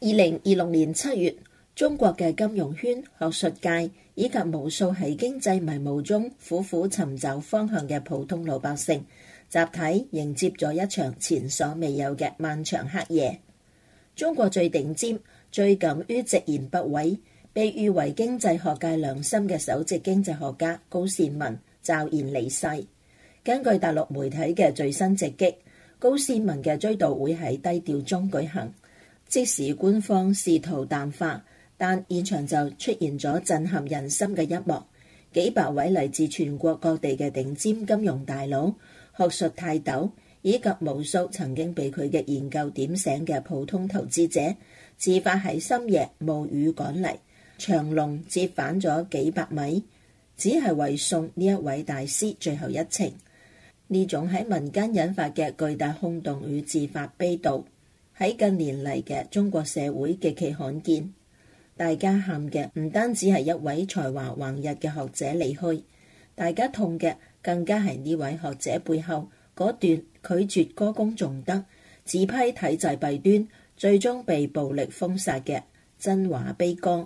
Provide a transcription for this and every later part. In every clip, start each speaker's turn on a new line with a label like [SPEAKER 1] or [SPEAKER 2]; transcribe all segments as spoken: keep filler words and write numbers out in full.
[SPEAKER 1] 二零二六年七月，中國嘅金融圈、學術界以及無數喺經濟迷霧中苦苦尋找方向嘅普通老百姓，集體迎接咗一場前所未有嘅漫長黑夜。中國最頂尖、最敢於直言不諱，被譽為經濟學界良心嘅首席經濟學家高善文驟然離世。根據大陸媒體嘅最新直擊，高善文嘅追悼會喺低調中舉行。即使官方試圖淡化，但現場就出現咗震撼人心嘅一幕。幾百位嚟自全國各地嘅頂尖金融大佬、學術泰斗，以及無數曾經被佢嘅研究點醒嘅普通投資者，自發喺深夜冒雨趕嚟，長龍折返咗幾百米，只係為送呢一位大師最後一程。呢種喺民間引發嘅巨大轟動與自發悲悼，喺近年嚟嘅中國社會極其罕見。大家喊嘅唔單止係一位才華橫溢嘅學者離去，大家痛嘅更加係呢位學者背後嗰段拒絕歌功頌德、自批體制弊端，最終被暴力封殺嘅真話悲歌。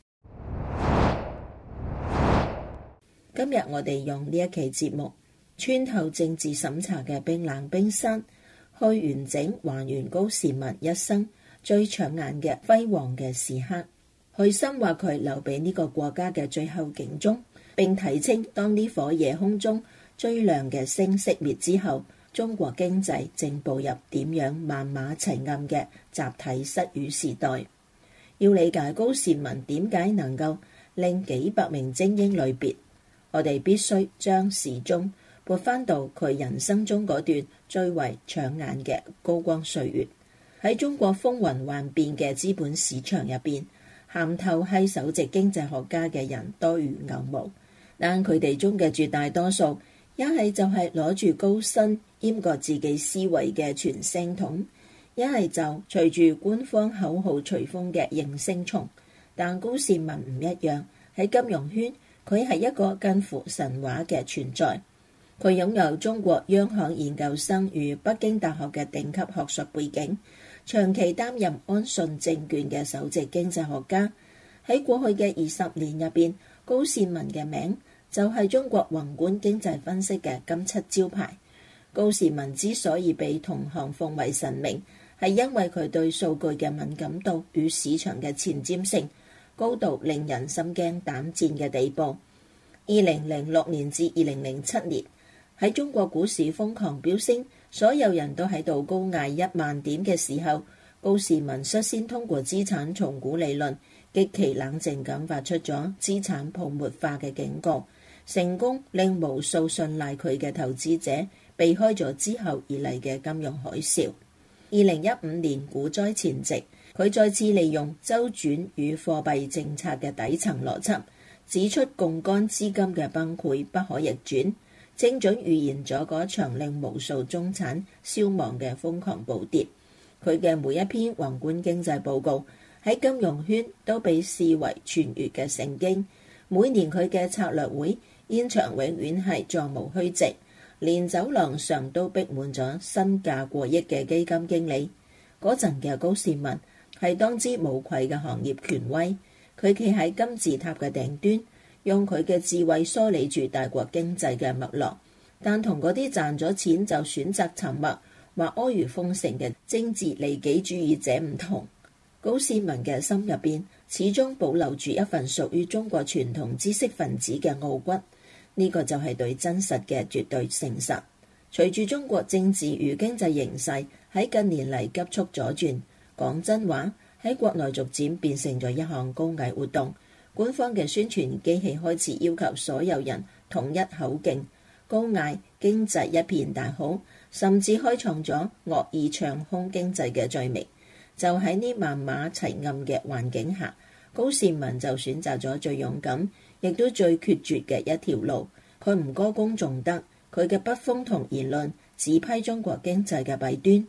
[SPEAKER 1] 今日我哋用呢一期節目穿透政治審查嘅冰冷冰山，去完整還原高善文一生最搶眼嘅輝煌嘅時刻，去深挖佢留俾呢個國家嘅最後警鐘，並睇清當呢顆夜空中最亮嘅星熄滅之後，中國經濟正步入點樣萬馬齊喑嘅集體失語時代。要理解高善文點解能夠令幾百名精英類別，我哋必須將時鐘撥翻到佢人生中嗰段最為搶眼嘅高光歲月。喺中國風雲幻變嘅資本市場入邊，銜頭係首席經濟學家嘅人多如牛毛，但佢哋中嘅絕大多數，一係就係攞住高薪閹割自己思維嘅傳聲筒，一係就隨住官方口號隨風嘅應聲蟲。但高善文唔一樣，喺金融圈，佢係一個近乎神話嘅存在。佢擁有中國央行研究生與北京大學嘅頂級學術背景，長期擔任安信證券嘅首席經濟學家。喺過去嘅二十年入邊，高善文嘅名就係中國宏觀經濟分析嘅金漆招牌。高善文之所以被同行奉為神明，係因為佢對數據嘅敏感度與市場嘅前瞻性高度令人心驚膽戰嘅地步。二零零六年至二零零七年，喺中國股市瘋狂飆升，所有人都喺度高嗌一萬點嘅時候，高善文率先通過資產重估理論，極其冷靜咁發出咗資產泡沫化嘅警告，成功令無數信賴佢嘅投資者避開咗之後而嚟嘅金融海嘯。二零一五年股災前夕，佢再次利用周轉與貨幣政策嘅底層邏輯，指出槓桿資金嘅崩潰不可逆轉，精準預言咗嗰場令無數中產消亡嘅瘋狂暴跌。佢嘅每一篇宏觀經濟報告喺金融圈都被視為傳閱嘅聖經。每年佢嘅策略會現場永遠係座無虛席，連走廊上都逼滿咗身價過億嘅基金經理。嗰陣嘅高善文係當之無愧嘅行業權威，佢企喺金字塔嘅頂端，用佢嘅智慧梳理住大國經濟嘅脈絡，但同嗰啲賺咗錢就選擇沉默或阿諛奉承嘅政治利己主義者唔同。高善文嘅心入邊始終保留住一份屬於中國傳統知識分子嘅傲骨，呢、這個就係對真實嘅絕對誠實。隨住中國政治與經濟形勢喺近年嚟急速左轉，講真話喺國內逐漸變成咗一項高危活動。官方嘅宣傳機器開始要求所有人統一口徑，高嗌經濟一片大好，甚至開創咗惡意唱空經濟嘅罪名。就喺呢萬馬齊喑嘅環境下，高善文就選擇咗最勇敢，亦都最決絕嘅一條路。佢唔歌功頌德，佢嘅筆鋒同言論只批中國經濟嘅弊端。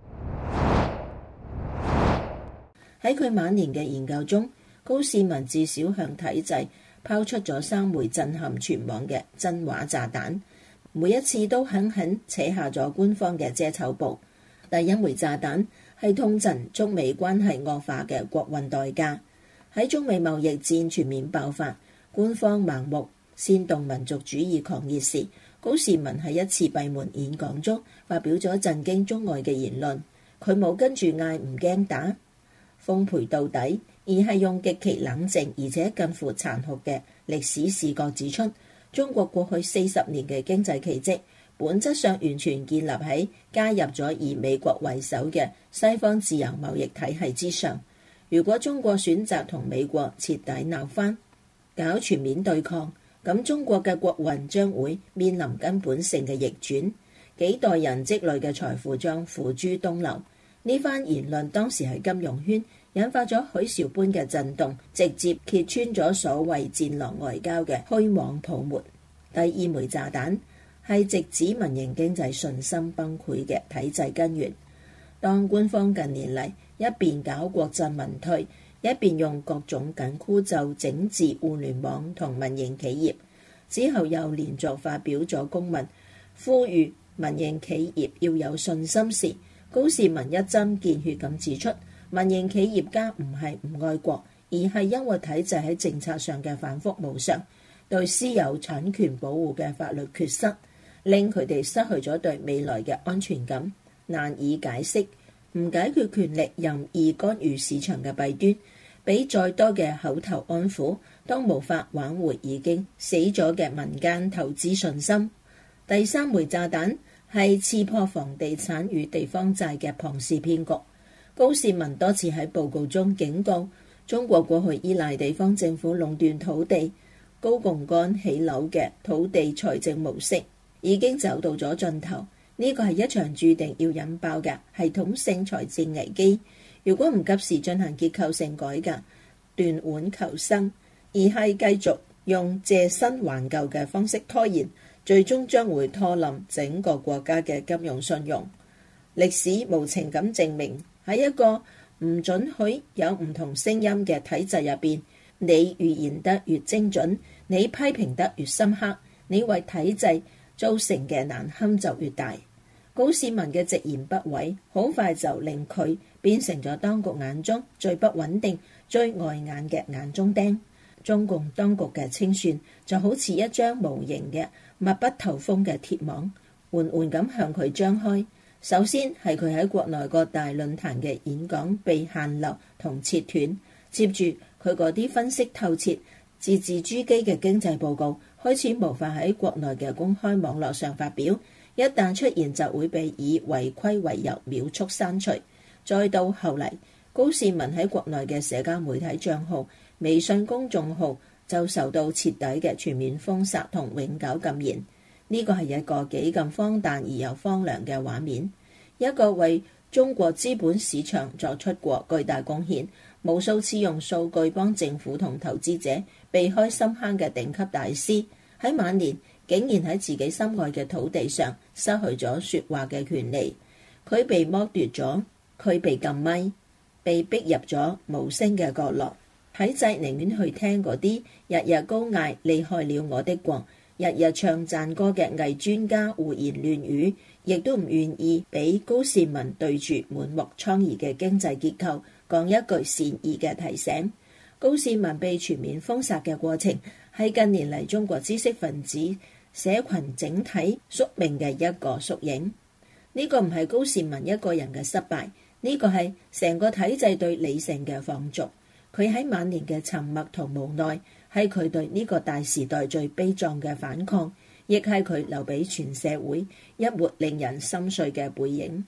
[SPEAKER 1] 喺佢晚年嘅研究中，高善文至少向體制拋出咗三枚震撼全網嘅真話炸彈，每一次都狠狠扯下咗官方嘅遮醜布。第一枚炸彈係痛陳中美關係惡化嘅國運代價。喺中美貿易戰全面爆發、官方盲目煽動民族主義狂熱時，高士文喺一次閉門演講中發表咗震驚中外嘅言論。佢冇跟住嗌唔驚打、奉陪到底，而係用極其冷靜而且近乎殘酷嘅歷史視角指出，中國過去四十年嘅經濟奇蹟本質上完全建立喺加入咗以美國為首嘅西方自由貿易體系之上。如果中國選擇同美國徹底鬧翻，搞全面對抗，咁中國嘅國運將會面臨根本性嘅逆轉，幾代人積累嘅財富將付諸東流。呢番言論當時喺金融圈引發咗許兆般嘅震動，直接揭穿咗所謂戰狼外交嘅虛妄泡沫。第二枚炸彈係直指民營經濟信心崩潰嘅體制根源。當官方近年嚟一邊搞國進民退，一邊用各種緊箍咒整治互聯網同民營企業，之後又連續發表咗公文呼籲民營企業要有信心時，高士文一針見血咁指出，民營企業家唔係唔愛國，而係因為體制喺政策上嘅反覆無常，對私有產權保護嘅法律缺失，令佢哋失去咗對未來嘅安全感，難以解釋。唔解決權力任意干預市場嘅弊端，俾再多嘅口頭安撫都無法挽回已經死咗嘅民間投資信心。第三枚炸彈係刺破房地產與地方債嘅龐氏騙局。高士文多次喺報告中警告，中國過去依賴地方政府壟斷土地、高槓桿起樓嘅土地財政模式已經走到咗盡頭。呢個係一場注定要引爆嘅系統性財政危機。如果唔及時進行結構性改革，斷腕求生，而係繼續用借新還舊嘅方式拖延，最終將會拖冧整個國家嘅金融信用。歷史無情咁證明，喺一個唔准許有唔同聲音嘅體制入邊，你預言得越精準，你批評得越深刻，你為體制造成嘅難堪就越大。高士文嘅直言不諱，好快就令佢變成咗當局眼中最不穩定、最礙眼嘅眼中釘。中共當局嘅清算就好似一張無形嘅密不透風嘅鐵網，緩緩咁向佢張開。首先係佢喺國內各大論壇嘅演講被限流同切斷，接住佢嗰啲分析透徹、字字珠璣嘅經濟報告開始無法喺國內嘅公開網絡上發表。一旦出現就會被以違規為由秒速刪除。再到後嚟，高士文喺國內嘅社交媒體帳號、微信公眾號就受到徹底嘅全面封殺同永久禁言。呢個係一個幾咁荒誕而又荒涼嘅畫面。一個為中國資本市場作出過巨大貢獻、無數次用數據幫政府同投資者避開深坑嘅頂級大師，喺晚年竟然喺自己心愛嘅土地上失去咗說話嘅權利。佢被剝奪咗，佢被禁咪，被逼入咗無聲嘅角落。體制寧願去聽嗰啲日日高嗌厲害了我的國、日日唱讚歌嘅偽專家胡言亂語，亦都唔願意俾高士文對住滿目瘡痍嘅經濟結構講一句善意嘅提醒。高士文被全面封殺嘅過程係近年嚟中國知識分子社群整體宿命嘅一個縮影。呢個唔係高士文一個人嘅失敗，呢個係成個體制對理性嘅放逐。佢喺晚年嘅沉默同無奈，係佢對呢個大時代最悲壯嘅反抗，亦係佢留俾全社會一抹令人心碎嘅背影。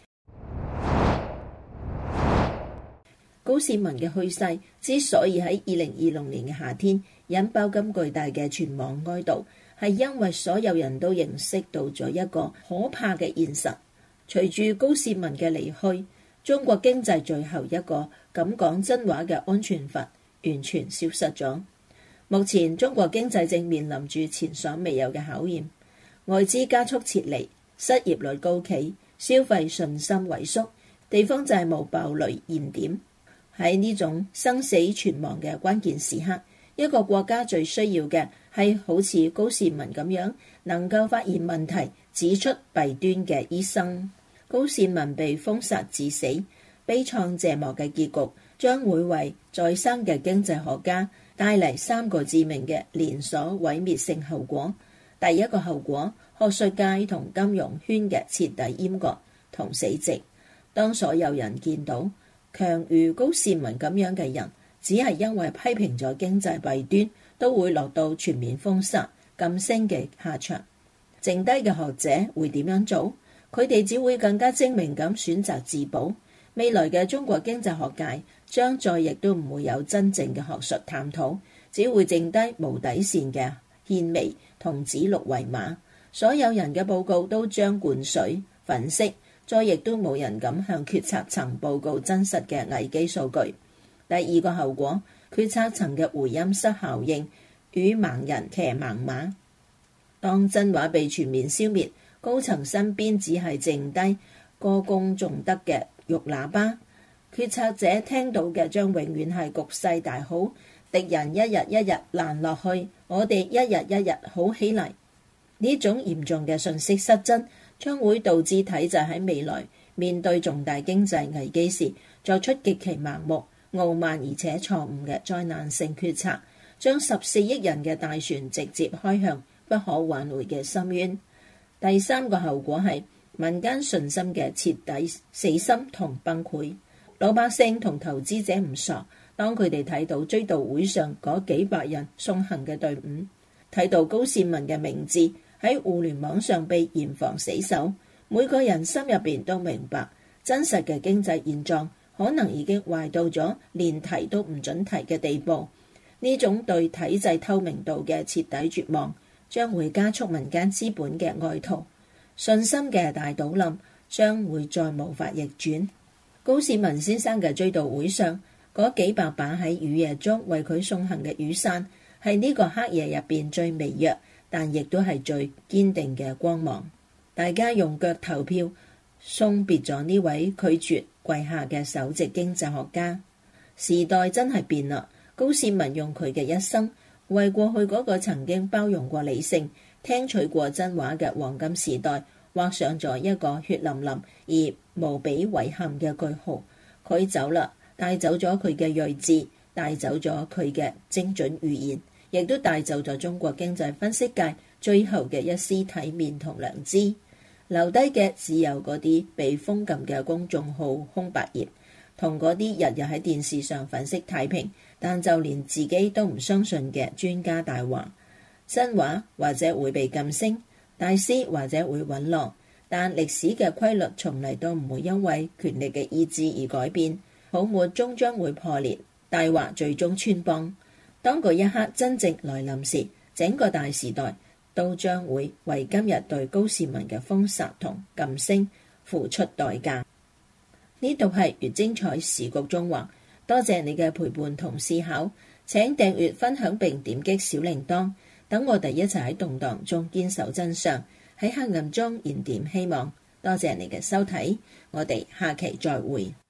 [SPEAKER 1] 高士文嘅去世之所以喺二零二零年嘅夏天引爆咁巨大嘅全網哀悼，係因為所有人都認識到咗一個可怕嘅現實。隨住高士文嘅離去，中國經濟最後一個敢講真話嘅安全閥完全消失咗。目前中國經濟正面臨住前所未有嘅考驗，外資加速撤離，失業率高企，消費信心萎縮，地方債務爆雷現點。喺呢種生死存亡嘅關鍵時刻，一個國家最需要嘅係好似高士文咁樣能夠發現問題、指出弊端嘅醫生。高士文被封殺致死， 悲愴謝幕嘅結局，將會為在生嘅經濟學家帶嚟三個致命嘅連鎖毀滅性後果。第一個後果，學術界同金融圈嘅徹底閹割同死寂。當所有人見到強如高士文咁樣嘅人，只係因為批評咗經濟弊端，都會落到全面封殺、噤聲嘅下場。剩低嘅學者會點樣做？佢哋只會更加精明咁選擇自保。未來嘅中國經濟學界將再亦都唔會有真正嘅學術探討，只會剩低無底線嘅獻媚同指鹿為馬。所有人嘅報告都將灌水粉飾，再亦都冇人敢向決策層報告真實嘅危機數據。第二個後果，決策層嘅回音室效應與盲人騎盲馬。當真話被全面消滅，高層身邊只係剩低歌功頌德嘅玉喇叭，決策者聽到嘅將永遠係局勢大好，敵人一日一日爛落去，我哋一日一日好起嚟。呢種嚴重嘅信息失真，將會導致體制喺未來面對重大經濟危機時作出極其盲目、傲慢而且錯誤嘅災難性決策，將十四億人嘅大船直接開向不可挽回嘅深淵。第三個後果係民間信心嘅徹底死心同崩潰。老百姓同投資者唔傻，當佢哋睇到追悼會上嗰幾百人送行嘅隊伍，睇到高士文嘅名字喺互聯網上被嚴防死守，每個人心入邊都明白真實嘅經濟現狀可能已經壞到咗連提都唔准提嘅地步。呢種對體制透明度嘅徹底絕望，將會加速民間資本嘅外逃，信心嘅大倒冧將會再無法逆轉。高士文先生嘅追悼會上，嗰幾百把喺雨夜中為佢送行嘅雨傘，係呢個黑夜入邊最微弱，但亦都係最堅定嘅光芒。大家用腳投票，送別咗呢位拒絕跪下嘅首席經濟學家。時代真係變啦，高士文用佢嘅一生，為過去嗰個曾經包容過理性、聽取過真話嘅黃金時代畫上咗一個血淋淋而無比遺憾嘅句號。佢走啦，帶走咗佢嘅睿智，帶走咗佢嘅精準預言，亦都帶走咗中國經濟分析界最後嘅一絲體面同良知。留低嘅只有嗰啲被封禁嘅公眾號空白頁，同嗰啲日日喺電視上粉飾太平，但就連自己都唔相信嘅專家大話。真話或者會被噤聲，大師或者會隕落，但歷史嘅規律從嚟都唔會因為權力嘅意志而改變。泡沫終將會破裂，大話最終穿幫。當嗰一刻真正來臨時，整個大時代都將會為今日對高士文嘅封殺同噤聲付出代價。呢度係越精彩時局中華，多謝你嘅陪伴同思考，請訂閱分享並點擊小鈴鐺，等我哋一齊喺動盪中堅守真相，喺黑暗中燃點希望。多謝你嘅收睇，我哋下期再會。